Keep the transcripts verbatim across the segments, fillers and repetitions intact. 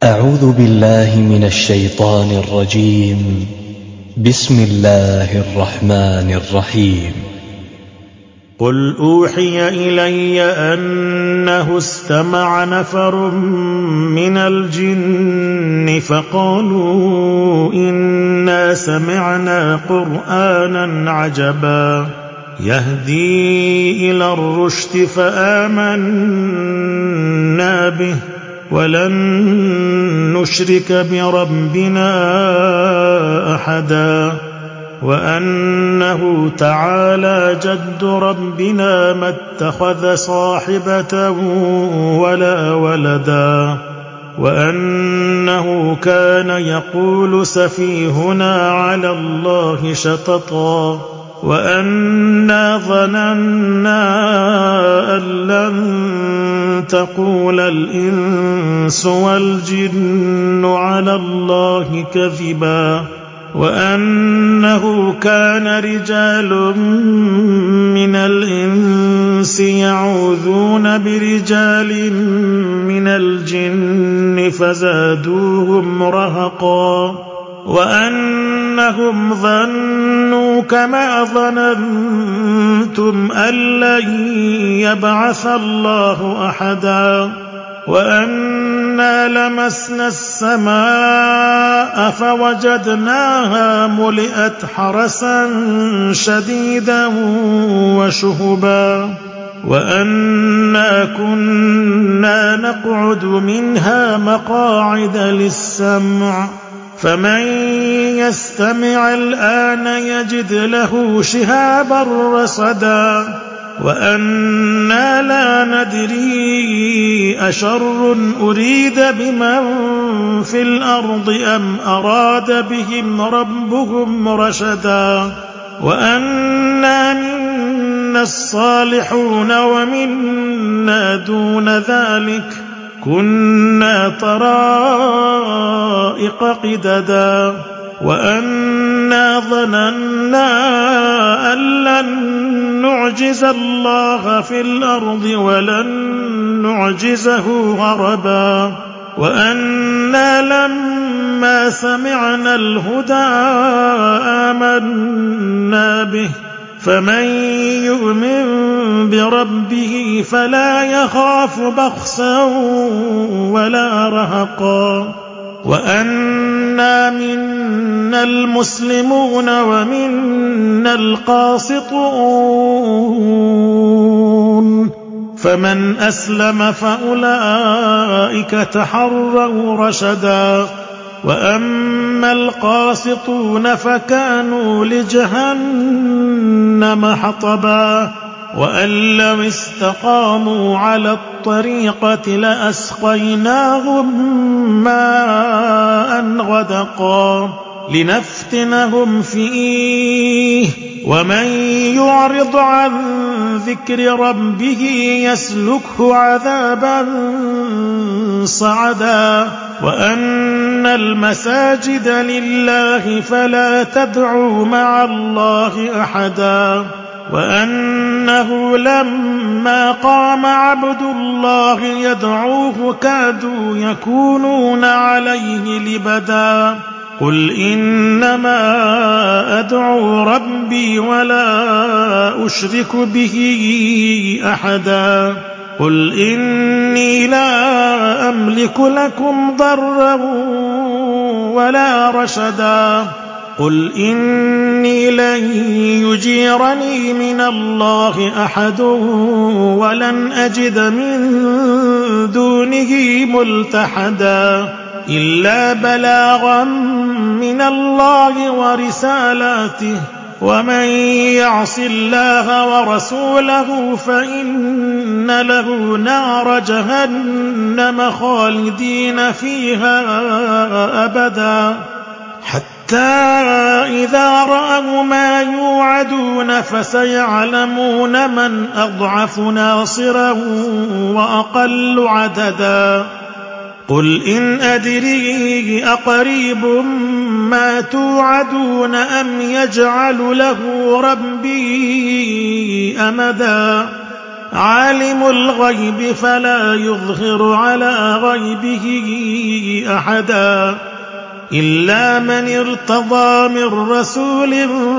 أعوذ بالله من الشيطان الرجيم. بسم الله الرحمن الرحيم. قل أوحي إلي أنه استمع نفر من الجن فقالوا إنا سمعنا قرآنا عجبا يهدي إلى الرشد فآمنا به ولن نشرك بربنا أحدا وأنه تعالى جد ربنا ما اتخذ صاحبة ولا ولدا وأنه كان يقول سفيهنا على الله شططا وأنا ظننا أن لن تقول الإنس والجن على الله كذبا وأنه كان رجال من الإنس يعوذون برجال من الجن فزادوهم رهقا وأنهم ظنوا كما ظننتم أن لن يبعث الله أحدا وأنا لمسنا السماء فوجدناها ملئت حرسا شديدا وشهبا وأنا كنا نقعد منها مقاعد للسمع فمن يستمع الآن يجد له شهابا رصدا وأنا لا ندري أشر أريد بمن في الأرض أم أراد بهم ربهم رشدا وأنا منا الصالحون ومنا دون ذلك كنا طرائق قددا وأنا ظننا أن لن نعجز الله في الأرض ولن نعجزه هربا وأنا لما سمعنا الهدى آمنا به فمن يؤمن بربه فلا يخاف بخسا ولا رهقا وأنا منا المسلمون ومنا القاسطون فمن أسلم فأولئك تحروا رشدا وأما القاسطون فكانوا لجهنم حطبا وأن لو استقاموا على الطريقة لأسقيناهم ماء غدقا لنفتنهم فيه ومن يعرض عن ذكر ربه يسلكه عذابا صعدا وأن المساجد لله فلا تدعوا مع الله أحدا وأنه لما قام عبد الله يدعوه كادوا يكونون عليه لبدا قل إنما أدعو ربي ولا أشرك به أحدا قل إني لا أملك لكم ضرا ولا رشدا قل إني لن يجيرني من الله أحد ولن أجد من دونه ملتحدا إلا بلاغا من الله ورسالاته ومن يعص الله ورسوله فإن له نار جهنم خالدين فيها أبدا حتى إذا رأوا ما يوعدون فسيعلمون من أضعف ناصرا وأقل عددا قل إن أدري أقريب ما توعدون أم يجعل له ربي أمدا عالم الغيب فلا يظهر على غيبه أحدا إلا من ارتضى من رسول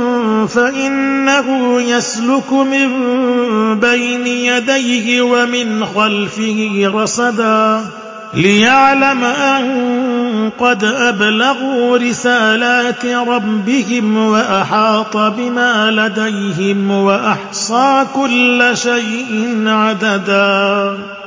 فإنه يسلك من بين يديه ومن خلفه رصدا ليعلم أن قد أبلغوا رسالات ربهم وأحاط بما لديهم وأحصى كل شيء عددا